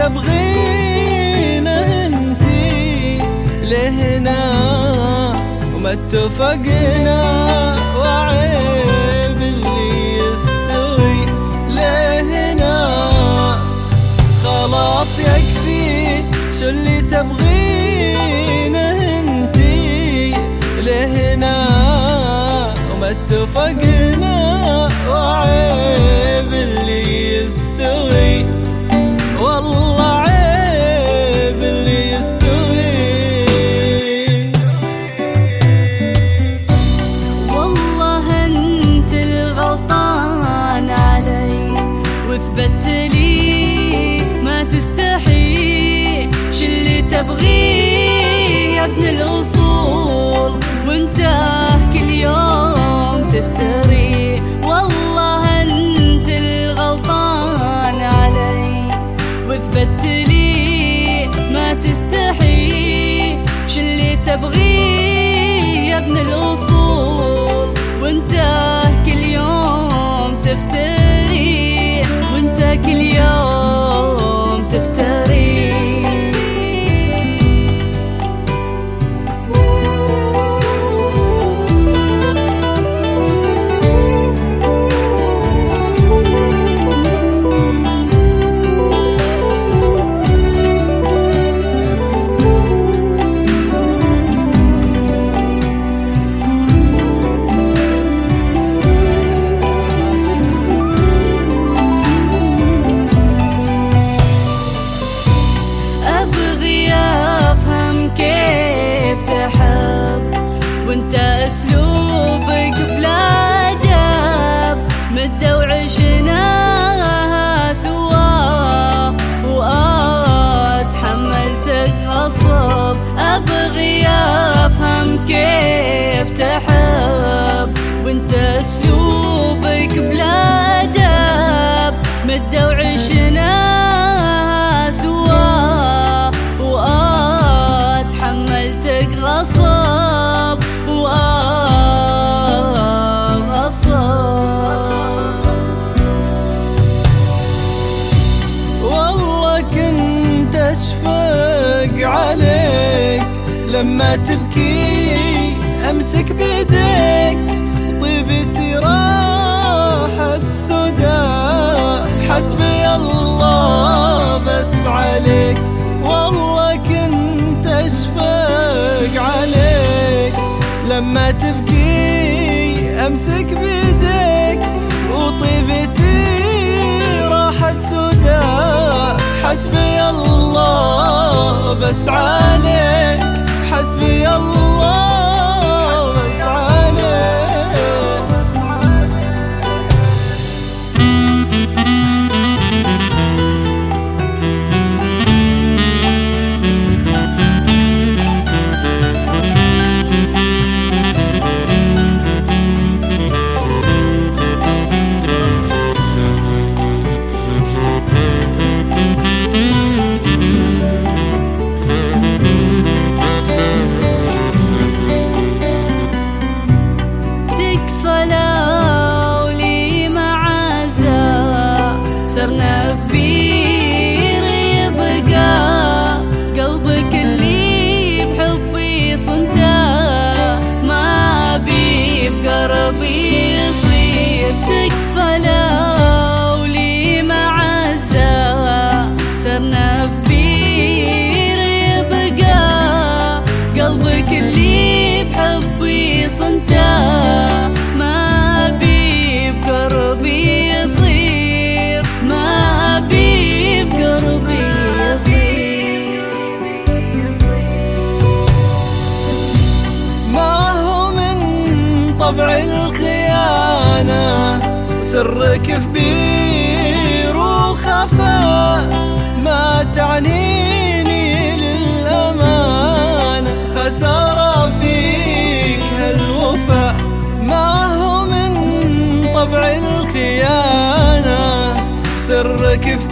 تبغينه انتي لهنا وما اتفقنا، وعيب اللي يستوي لهنا. خلاص يكفي شو اللي تبغينه انتي لهنا وما اتفقنا، وعيب اللي يستوي، والله عيب اللي يستوي. والله انت الغلطان علي واثبت لي ما تستحي، شو اللي تبغيه يا ابن الاصول وانت كل يوم تفتري. والله انت الغلطان علي واثبت لي ما تستحي، شو اللي تبغيه يا ابن الاصول وانت كل يوم تفتري، وانت كل يوم تفتري. وانت اسلوبك بلا ادب، مدة وعشناها سوا واتحملتك غصب. ابغي افهم كيف تحب وانت اسلوبك بلا ادب، مدة وعشناها سوا واتحملتك غصب والله كنت اشفق عليك لما تبكي امسك بيديك، طيبتي راحت سدى، حسبي الله بس عليك. والله كنت اشفق عليك لما تبكي امسك بيديك، وطيبتي راحت سدى، حسبي الله بس عليك، حسبي الله بس عليك. صرنا في بير يبقى قلبك اللي بحبي صنته، ما بي بقربي يصير. تكفى لولي معزة صرنا في بير يبقى قلبك اللي بحبي صنته، ما بي بقربي يصير، ما بي بقربي يصير. ما هو من طبع الخيانة سرك في بير وخفاء، ما تعنيني للأمانة خسارة فيك هالوفاء. ما هو من طبع الخيانة سرك في